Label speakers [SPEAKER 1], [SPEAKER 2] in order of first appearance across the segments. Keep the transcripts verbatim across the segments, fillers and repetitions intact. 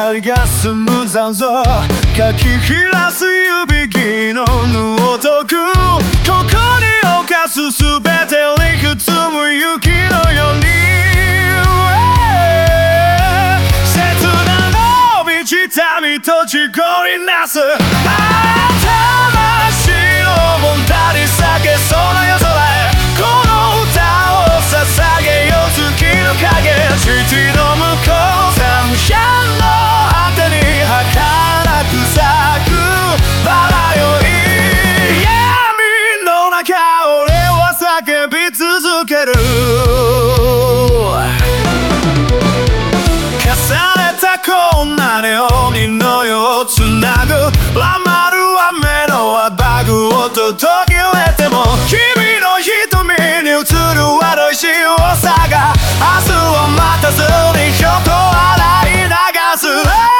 [SPEAKER 1] 光がスムーザーぞかき乱す指切のぬを解くここに犯すすべて理屈無雪のように切なの満ちた身と地声なす魂をもんだり裂けそうな夜空へこの歌を捧げよ月の影父の向こう三者の果てに儚く咲くバラよい闇の中俺は叫び続ける重ねたこんなネオンの世をつなぐラマル雨のアバグをと途切れても君の瞳に映る悪い潮さが明日を待たずにひょっと洗い流す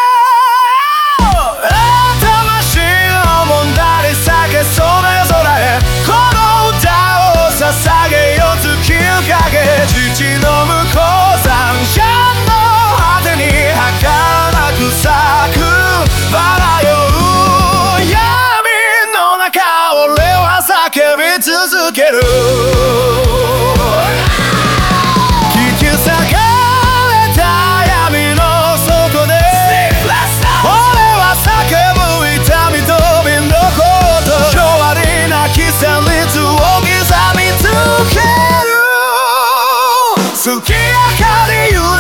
[SPEAKER 1] 魂をもんだり裂けそうな夜空へこの歌を捧げよ月の影父の向こう三者の果てに儚く咲くバラよ闇の中俺は叫び続ける引き裂かれた闇の底で俺は叫ぶ痛みと身のこと弱りなき旋律を刻みつける月明かり揺